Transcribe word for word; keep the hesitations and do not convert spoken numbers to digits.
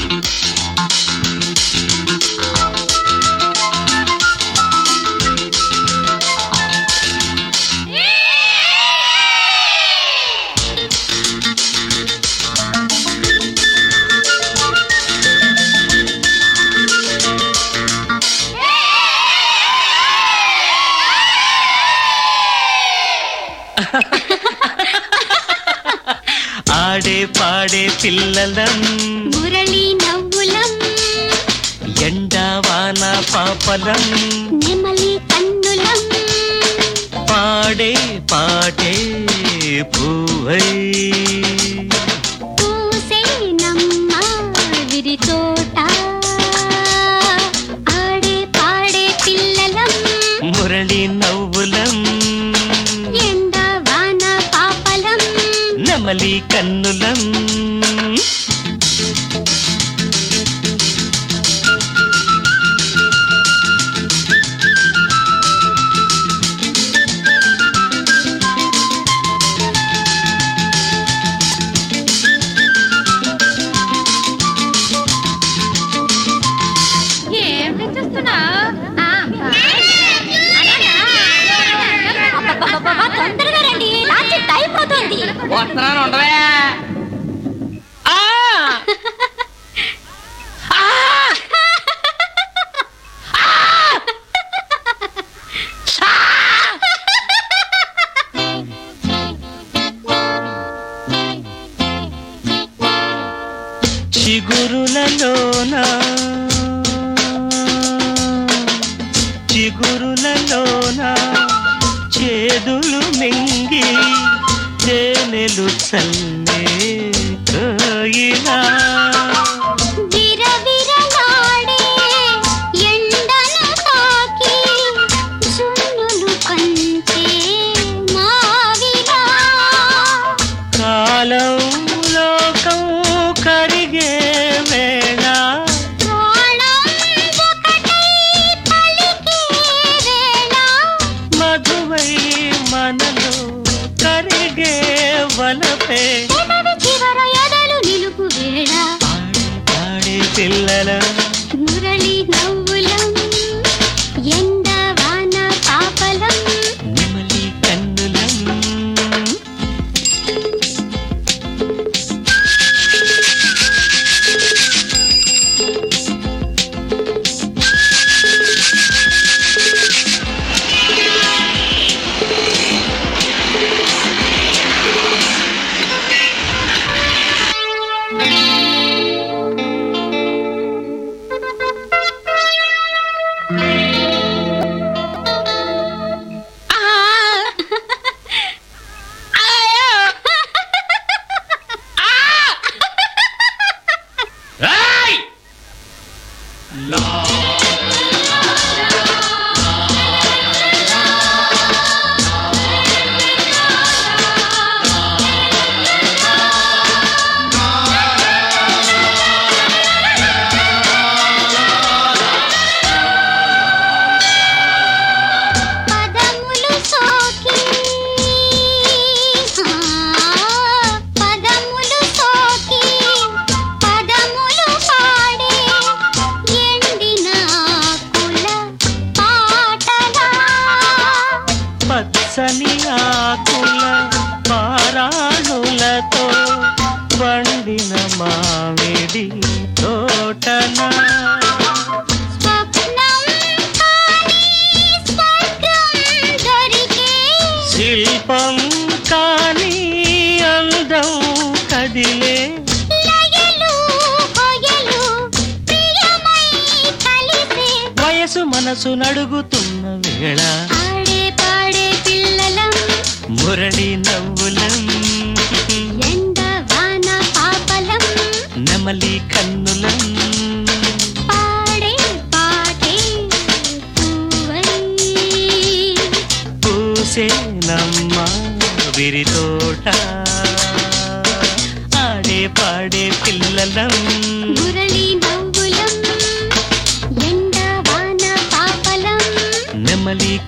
ఆడే పాడే పిల్లలం మురళి నవ్వులం ఎండా వాన పాపలం నెమలి కన్నులం పాడే పాటే పూవై పూసేనమ్మ విరి తోట ఆడే పాడే పిల్లలం మురళి నవ్వులం ఎండా వాన పాపలం నెమలి కన్నులం తొందరగా రండి లాస్ట్ అయిపోతుంది వస్తున్నాను ఉండవే చిగురులలోన చిగురులలోన చేదులు మింగి తేనెలు చల్లే కోయిలా విరవిరలాడే ఎండను తాకి జున్నులు పంచే మావిలా కాలం లోకం కరిగే వేళ ప్రాణం ఒకటై పలికే వేళ మధువై మనలో కరిగే వలపే పెదవి చివర ఎదలు నిలుపు వేళ పాడే పాడే పిల్లల మురళి నవ్వులం ఎండ వాన పాపలం నెమలి కన్నులం పదములు సోకి పదములు సోకి పదములు పాడే ఎండిన కుల పాటలా పచ్చని ఆకుల పారాణులతో వండిన మామిడి తోటన స్వప్నం కాని స్వర్గం దొరికే శిల్పం కాని అందం కదిలే లయలు హొయలు ప్రియమై కలిసే వయసు మనసు నడుగుతున్న వేళ ఆడే పాడే పిల్లలం మురళి నవ్వులం ఎండ వాన పాపలం నెమలి కన్నులం పాడే పాటే పూవై పూసేనమ్మ విరి తోట ఆడే పాడే పిల్లలం మురళి నవ్వులం ఎండ వాన పాపలం నెమలి